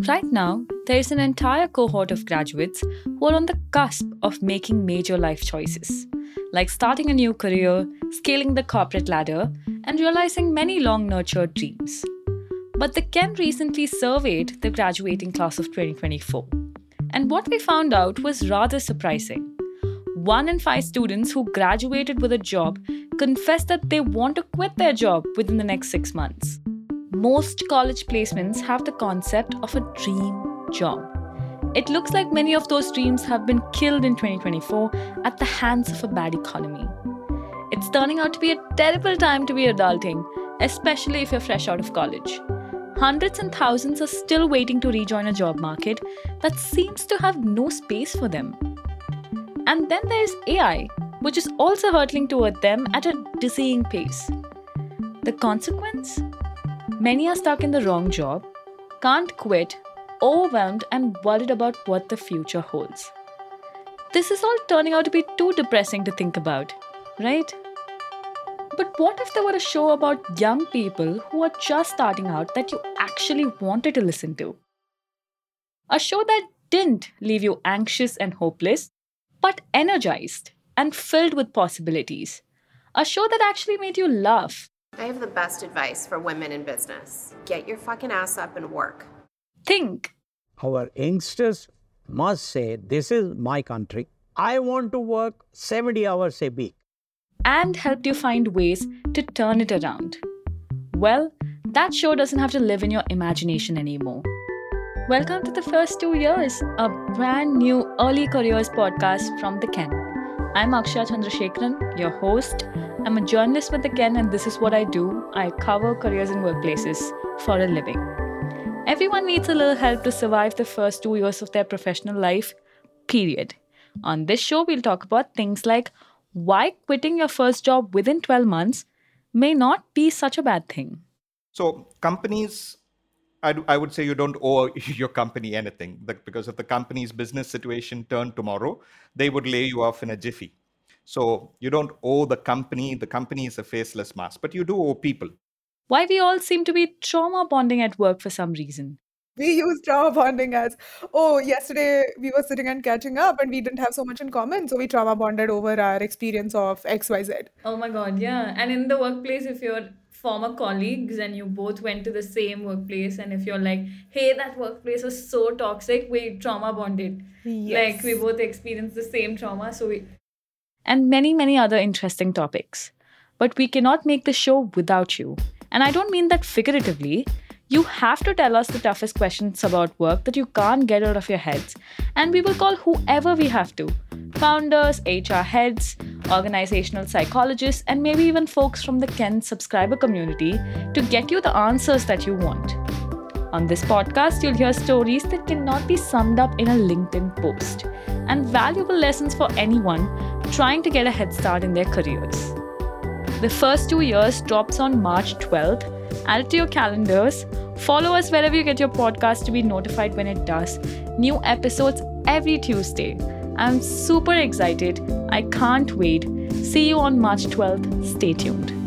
Right now, there is an entire cohort of graduates who are on the cusp of making major life choices, like starting a new career, scaling the corporate ladder, and realizing many long nurtured dreams. But the Ken recently surveyed the graduating class of 2024, and what we found out was rather surprising. 1 in 5 students who graduated with a job confessed that they want to quit their job within the next 6 months. Most college placements have the concept of a dream job. It looks like many of those dreams have been killed in 2024 at the hands of a bad economy. It's turning out to be a terrible time to be adulting, especially if you're fresh out of college. Hundreds and thousands are still waiting to rejoin a job market that seems to have no space for them. And then there's AI, which is also hurtling toward them at a dizzying pace. The consequence? Many are stuck in the wrong job, can't quit, overwhelmed and worried about what the future holds. This is all turning out to be too depressing to think about, right? But what if there were a show about young people who are just starting out that you actually wanted to listen to? A show that didn't leave you anxious and hopeless, but energized and filled with possibilities. A show that actually made you laugh. I have the best advice for women in business. Get your fucking ass up and work. Think. Our youngsters must say, this is my country. I want to work 70 hours a week. And helped you find ways to turn it around. Well, that show doesn't have to live in your imagination anymore. Welcome to the First 2 Years, a brand new early careers podcast from the Ken. I'm Akshaya Chandrasekharan, your host. I'm a journalist with the Ken, and this is what I do. I cover careers and workplaces for a living. Everyone needs a little help to survive the first 2 years of their professional life, period. On this show, we'll talk about things like why quitting your first job within 12 months may not be such a bad thing. So companies, I would say you don't owe your company anything, because if the company's business situation turned tomorrow, they would lay you off in a jiffy. So you don't owe the company is a faceless mask, but you do owe people. Why we all seem to be trauma bonding at work for some reason. We use trauma bonding as, yesterday we were sitting and catching up and we didn't have so much in common. So we trauma bonded over our experience of XYZ. Oh my God, yeah. And in the workplace, if you're former colleagues and you both went to the same workplace, and if you're like, hey, that workplace was so toxic, we trauma bonded. Yes. Like we both experienced the same trauma. And many, many other interesting topics. But we cannot make the show without you. And I don't mean that figuratively. You have to tell us the toughest questions about work that you can't get out of your heads. And we will call whoever we have to. Founders, HR heads, organizational psychologists, and maybe even folks from the Ken subscriber community to get you the answers that you want. On this podcast, you'll hear stories that cannot be summed up in a LinkedIn post, and valuable lessons for anyone trying to get a head start in their careers. The First 2 Years drops on March 12th. Add it to your calendars. Follow us wherever you get your podcast to be notified when it does. New episodes every Tuesday. I'm super excited. I can't wait. See you on March 12th. Stay tuned.